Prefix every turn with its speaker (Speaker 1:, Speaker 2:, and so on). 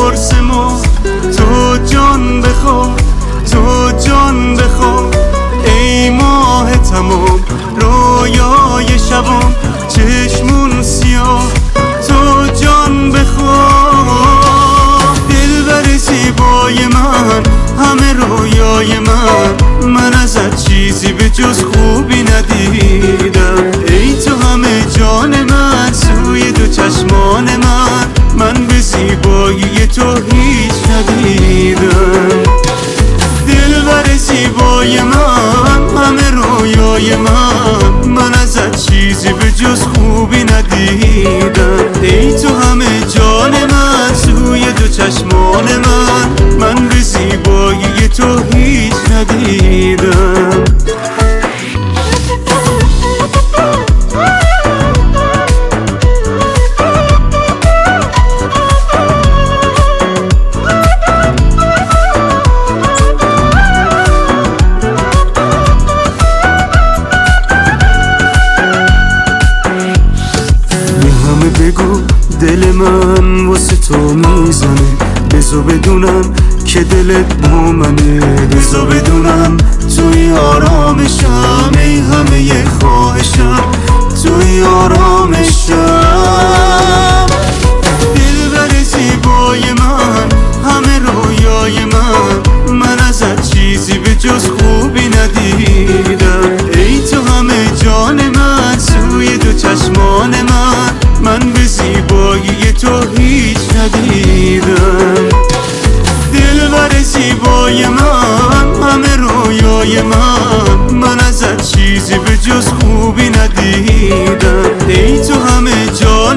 Speaker 1: قرص ما. تو جان بخوا، تو جان بخوا، ای ماه تمام، رویای شبام، چشمون سیاه. تو جان بخوا، دلبر زیبای من، همه رویای من ازت چیزی به جز خوبی ندیدم. ای تو همه جان من، سوی دو چشمان من به زیبایی تو هیچ ندیدم. دلبر زیبای من، همه رویای من ازت چیزی به جز خوبی ندیدم. ای تو همه جان من، سوی دو چشمان من به زیبایی تو هیچ ندیدم. بگو دل من واسه تو میزنه، بذار بدونم که دلت با منه. بذار بدونم توی آرامشم، ای همه خواهشم توی آرامشم. دلبر زیبای من، همه رویای من ازت چیزی به جز خوبی ندیدم. ای تو همه جان من، سوی دو چشمان من به زیبایی تو هیچ ندیدم. دلبر زیبای من، همه رویای من ازت چیزی به جز خوبی ندیدم. ای تو همه جان